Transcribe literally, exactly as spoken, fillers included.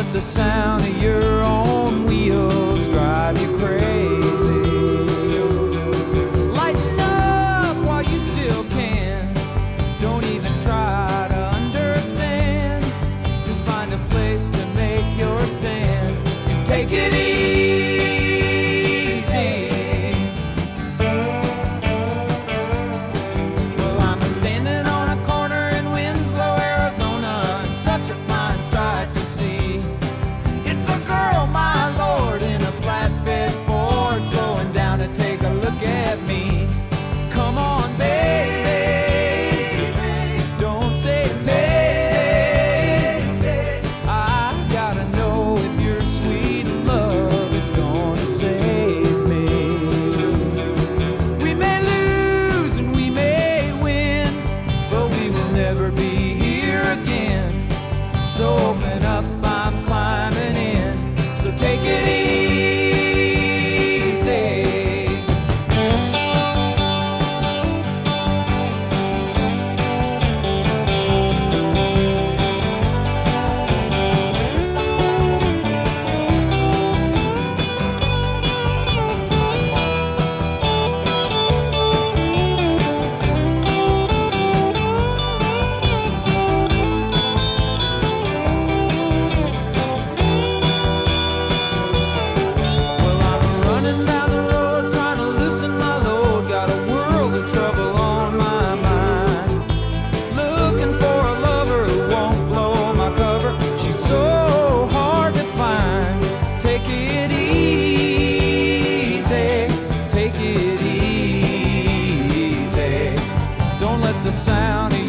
let the sound of your own wheels drive you crazy. Lighten up while you still can. Don't even try to understand. Just find a place to make your stand and take it easy. Well, I'm standing on a corner in Winslow, Arizona, and such a fine sight to see. It's a girl, my lord, in a flatbed Ford, slowing down to take a look at me. Come on, baby, don't say maybe. I gotta know if your sweet love is gonna save me. We may lose and we may win, but we will never be here again. So open up, I'm climbing in. So take it easy. Well, I'm running down the road trying to loosen my load. Got a world of trouble on my mind. Looking for a lover who won't blow my cover. She's so hard to find. Take it easy. Take it easy. Don't let the sound of